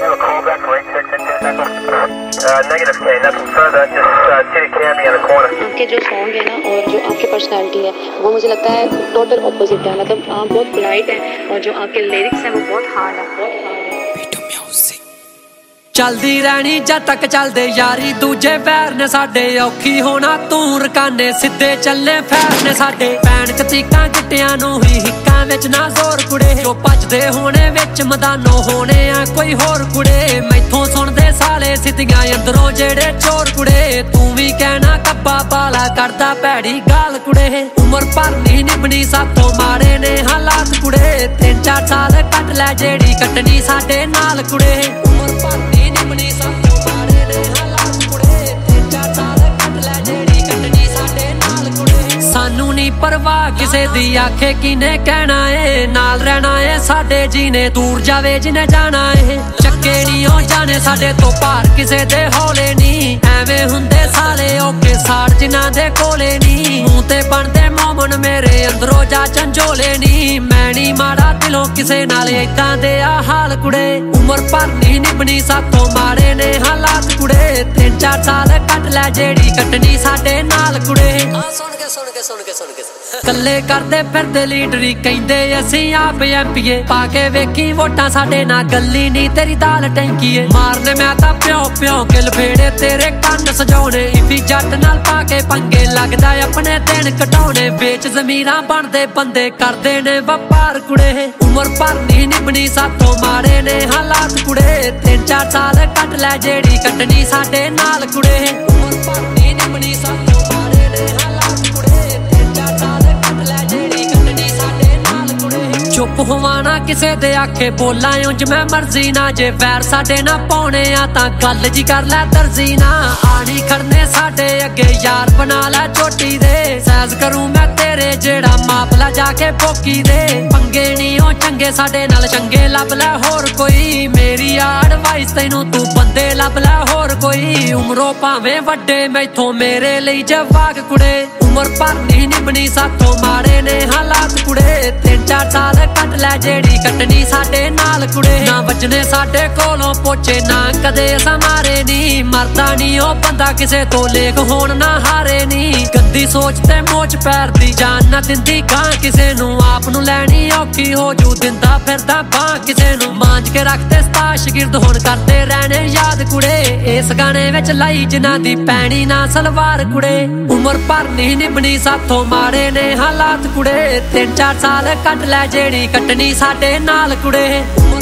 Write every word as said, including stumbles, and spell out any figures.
have a call back for eight six and two seconds. Uh, negative K, nothing further, just uh, see the candy on the corner. आपके जो song है ना और जो आपकी personality है वो मुझे लगता है टोटल ऑपोजिट है। मतलब आप बहुत पोलाइट हैं और जो आपके लिरिक्स हैं वो बहुत हार्ड है, बहुत हार्ड है। चलदी रहनी जद तक चलदे यारी दूजे पैर ने साडे औखी होना तू रकाने सीधे चलने फैर ने साडे भैन कतीकां गिट्टियां नूं ही हिक्कां विच ना जोर कुड़े जो भजदे होने विच मैदानों होने आ कोई होर कुड़े मैथों सुणदे साले सिद्धियां अंदरों जेड़े चोर कुड़े तू भी कहना कब्बा पाला करदा भैड़ी गाल कुड़े उमर भर नहीं निभनी साथों मारे ने हालात कुड़े तीन चार साल कट लै जेड़ी कटनी साडे नाल कुड़े उमर भर निभनी साथों मारे ने हालात कुड़े तीन चार साल कट लै जेड़ी कटनी साडे नाल कुड़े सानू नी परवाह किसे दी आखे किने कहना ए नाल रहना ए साडे जीने दूर जावे जिने जाना ए चक्के नी हो जाने साडे तो पार किसे दे हौले नी एवें हुंदे साले ओके साड़ जिन्हां दे कोले नी मूंह ते बनदे मोमन मेरे अंदरों जा झंझोले नी मैं नी माड़ा दिलों किसे नाल इदां दे आ हाल कुड़े उमर भर नहीं निभनी साथों मारे ने हालात कुड़े तीन चार साल कट लै जेड़ी कटनी साडे नाल कुड़े सुन के सुन के सुन के सुन के कल्ले करदे फिरदे लीडरी कहंदे असीं आप एमपीए पाके वेखी वोटां साडे ना गल्ली नी तेरी दाल टैंकीए मारने मैं तां प्यो प्यो के लफेड़े तेरे कंन सजाउने इफी जट नाल पाके पंगे लगदा अपने दिन कटाउने बेच जमीरां बनदे बंदे करदे ने वपार कुड़े उमर भर नहीं निभनी साथों मारे ने हालात कुड़े तीन चार साल कट लै जेड़ी कटनी साडे नाल कुड़े उमर भर नहीं निभनी साथों मारे ने हालात कुड़े तीन चार साल कट लै जेड़ी कटनी साडे नाल कुड़े चुप होवाना किसे दे आखे बोलां उंज मैं मर्जी ना जे वैर साडे ना पाउणे आ तां गल जी कर लै दर्जी ना आनी खड़ने साडे अगे यार बना लै चोटी दे सैज करूं मैं तेरे जेड़ा माप लै जाके भोकी दे पंगे नी हो चंगे साडे नाल चंगे लब लै होर कोई मेरी एडवाइस तैनूं तू बंदे लब लै होर कोई उमरों भावें वड्डे मैथों मेरे लई जवाक कुड़े उमर भर नहीं निभनी साथों मारे ने हालात कुड़े तीन चार साल कट लै जेड़ी कटनी साडे नाल कुड़े ना वजने साडे कोलों पोचे ना कदे असां मारे नी मरदा नी ओ बंदा किसे तो लेख होण ना हारे नी गंदी सोच ते मोच पैर दी जान ना दिंदी गां किसे नूं आप नूं लैनी औखी हो जू दिंदा फिरदा बां किसे नूं मांज के रखते सता शगिर्द हुण करदे रहने याद कुड़े इस गाने विच लाई जिन्हां दी पैणी ना सलवार कुड़े उमर भर नहीं निभनी साथों मारे ने हालात कुड़े तीन चार साल कट लै जेड़ी कटनी साडे नाल कुड़े।